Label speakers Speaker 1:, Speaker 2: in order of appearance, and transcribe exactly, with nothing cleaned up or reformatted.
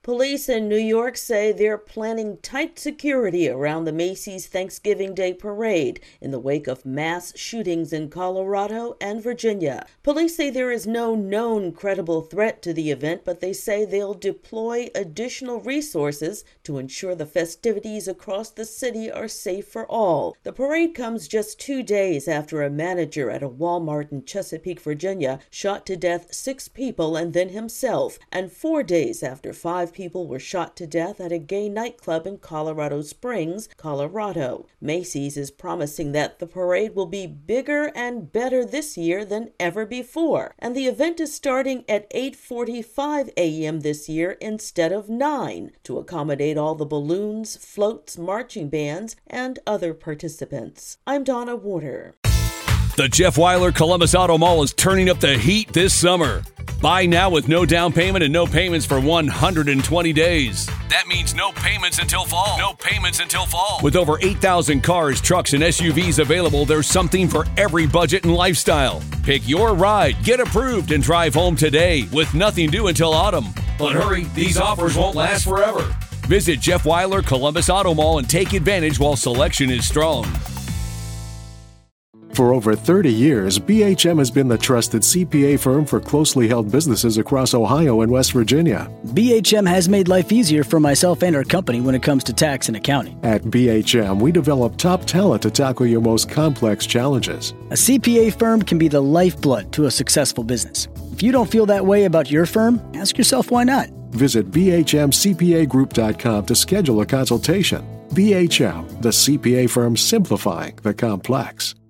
Speaker 1: Police in New York say they're planning tight security around the Macy's Thanksgiving Day Parade in the wake of mass shootings in Colorado and Virginia. Police say there is no known credible threat to the event, but they say they'll deploy additional resources to ensure the festivities across the city are safe for all. The parade comes just two days after a manager at a Walmart in Chesapeake, Virginia, shot to death six people and then himself, and four days after five people were shot to death at a gay nightclub in Colorado Springs, Colorado. Macy's is promising that the parade will be bigger and better this year than ever before, and the event is starting at eight forty-five a.m. this year instead of nine to accommodate all the balloons, floats, marching bands, and other participants. I'm Donna Warder.
Speaker 2: The Jeff Weiler Columbus Auto Mall is turning up the heat this summer. Buy now with no down payment and no payments for one hundred twenty days. That means no payments until fall. No payments until fall. With over eight thousand cars, trucks, and S U Vs available, there's something for every budget and lifestyle. Pick your ride, get approved, and drive home today with nothing due until autumn. But hurry, these offers won't last forever. Visit Jeff Weiler Columbus Auto Mall and take advantage while selection is strong.
Speaker 3: For over thirty years, B H M has been the trusted C P A firm for closely held businesses across Ohio and West Virginia.
Speaker 4: B H M has made life easier for myself and our company when it comes to tax and accounting.
Speaker 3: At B H M, we develop top talent to tackle your most complex challenges.
Speaker 4: A C P A firm can be the lifeblood to a successful business. If you don't feel that way about your firm, ask yourself why not.
Speaker 3: Visit B H M C P A group dot com to schedule a consultation. B H M, the C P A firm simplifying the complex.